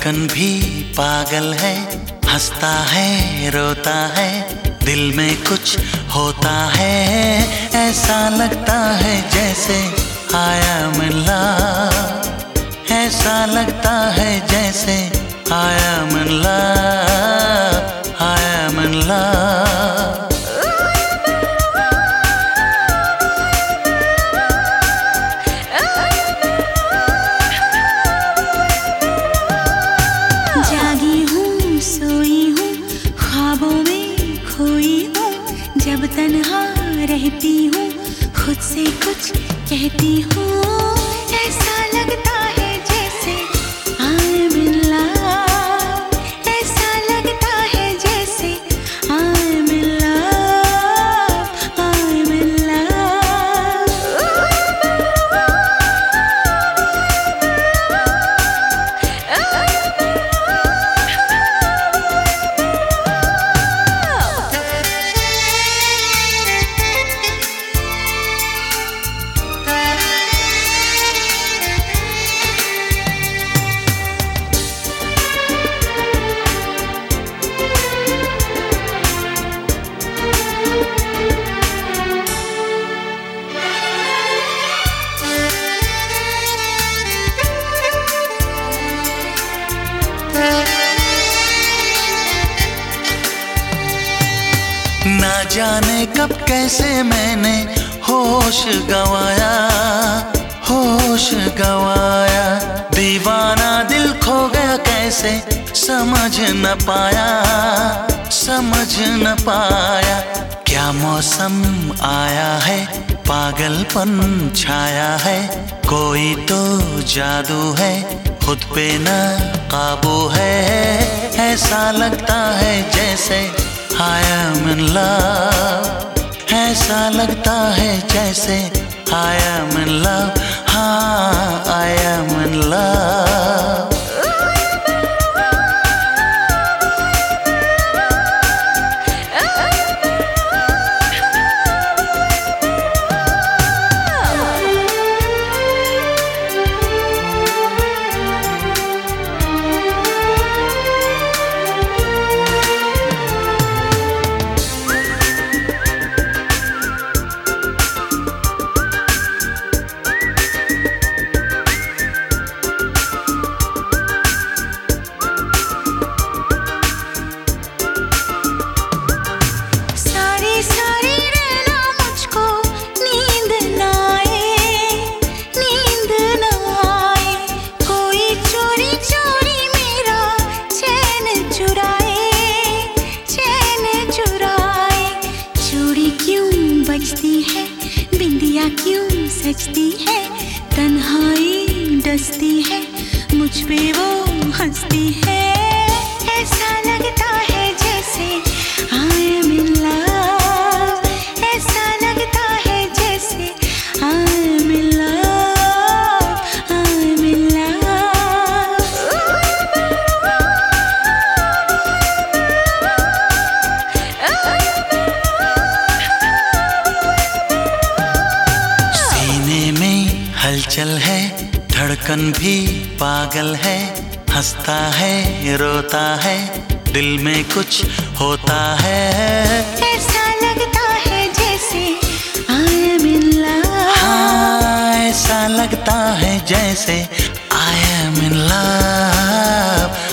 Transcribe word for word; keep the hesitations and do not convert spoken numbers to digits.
धड़कन भी पागल है, हंसता है रोता है, दिल में कुछ होता है। ऐसा लगता है जैसे आया मिला, ऐसा लगता है जैसे आया मिला, आया मिला। जागी हूँ सोई हूँ ख्वाबों में खोई हूँ, जब तन्हा रहती हूँ खुद से कुछ कहती हूँ। ऐसा लगता है जैसे I'm in love, ऐसा लगता है जैसे I'm in love, I'm in love। ना जाने कब कैसे मैंने होश गवाया, होश गवाया। दीवाना दिल खो गया कैसे समझ न पाया, समझ न पाया। क्या मौसम आया है, पागलपन छाया है, कोई तो जादू है, खुद पे न काबू है। ऐसा लगता है जैसे I am in love, ऐसा लगता है जैसे I am in love, हाँ I am in love। बिंदिया क्यों सजती है, तन्हाई डसती है, मुझ पे वो हंसती है। ऐसा लगता है जैसे I am in love, ऐसा लगता है जैसे I am in love, I am in love। हलचल है, धड़कन भी पागल है, हंसता है रोता है, दिल में कुछ होता है। ऐसा लगता है जैसे I am in love, हाँ ऐसा लगता है जैसे I am in love।